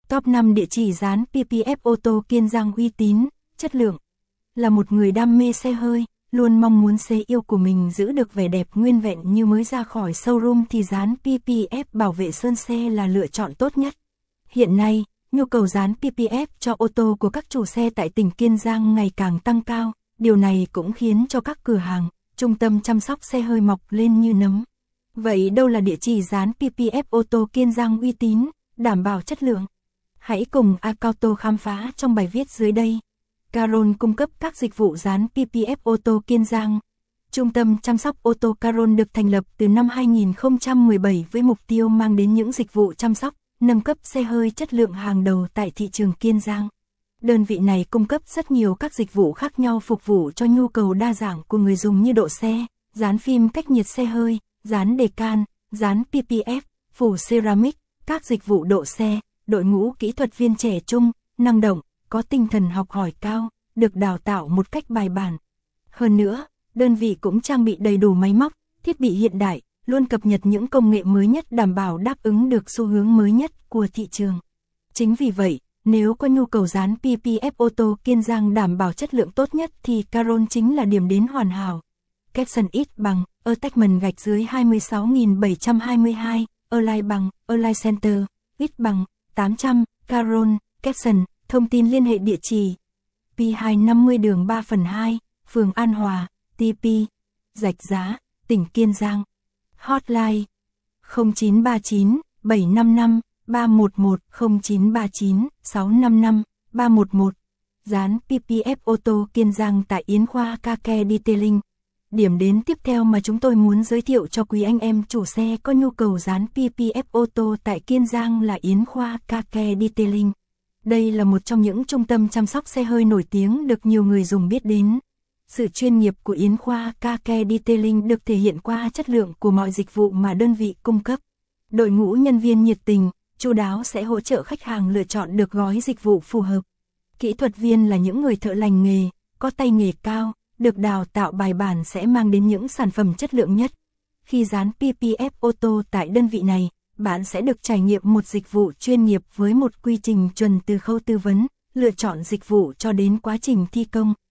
Top 5 địa chỉ dán PPF ô tô Kiên Giang uy tín, chất lượng. Là một người đam mê xe hơi, luôn mong muốn xe yêu của mình giữ được vẻ đẹp nguyên vẹn như mới ra khỏi showroom thì dán PPF bảo vệ sơn xe là lựa chọn tốt nhất. Hiện nay, nhu cầu dán PPF cho ô tô của các chủ xe tại tỉnh Kiên Giang ngày càng tăng cao, điều này cũng khiến cho các cửa hàng, trung tâm chăm sóc xe hơi mọc lên như nấm. Vậy đâu là địa chỉ dán PPF ô tô Kiên Giang uy tín, đảm bảo chất lượng? Hãy cùng Acauto khám phá trong bài viết dưới đây. Caron cung cấp các dịch vụ dán PPF ô tô Kiên Giang. Trung tâm chăm sóc ô tô Caron được thành lập từ năm 2017 với mục tiêu mang đến những dịch vụ chăm sóc, nâng cấp xe hơi chất lượng hàng đầu tại thị trường Kiên Giang. Đơn vị này cung cấp rất nhiều các dịch vụ khác nhau phục vụ cho nhu cầu đa dạng của người dùng như độ xe, dán phim cách nhiệt xe hơi, dán đề can, dán PPF, phủ ceramic, các dịch vụ độ xe, đội ngũ kỹ thuật viên trẻ trung, năng động, có tinh thần học hỏi cao, được đào tạo một cách bài bản. Hơn nữa, đơn vị cũng trang bị đầy đủ máy móc, thiết bị hiện đại, luôn cập nhật những công nghệ mới nhất đảm bảo đáp ứng được xu hướng mới nhất của thị trường. Chính vì vậy, nếu có nhu cầu dán PPF ô tô Kiên Giang đảm bảo chất lượng tốt nhất thì Caron chính là điểm đến hoàn hảo. Capson ít bằng, attachment _ 26722, Align bằng, Align Center, ít bằng, 800, Caron, Capson, thông tin liên hệ địa chỉ P250 đường 3/2, phường An Hòa, TP, Rạch Giá, tỉnh Kiên Giang. Hotline 0939 755 311 0939 655 311. Dán PPF ô tô Kiên Giang tại Yến Khoa Kake Detailing. Điểm đến tiếp theo mà chúng tôi muốn giới thiệu cho quý anh em chủ xe có nhu cầu dán PPF ô tô tại Kiên Giang là Yến Khoa Kake Detailing. Đây là một trong những trung tâm chăm sóc xe hơi nổi tiếng được nhiều người dùng biết đến. Sự chuyên nghiệp của Yến Khoa Kake Detailing được thể hiện qua chất lượng của mọi dịch vụ mà đơn vị cung cấp. Đội ngũ nhân viên nhiệt tình, chu đáo sẽ hỗ trợ khách hàng lựa chọn được gói dịch vụ phù hợp. Kỹ thuật viên là những người thợ lành nghề, có tay nghề cao, được đào tạo bài bản sẽ mang đến những sản phẩm chất lượng nhất. Khi dán PPF ô tô tại đơn vị này, bạn sẽ được trải nghiệm một dịch vụ chuyên nghiệp với một quy trình chuẩn từ khâu tư vấn, lựa chọn dịch vụ cho đến quá trình thi công,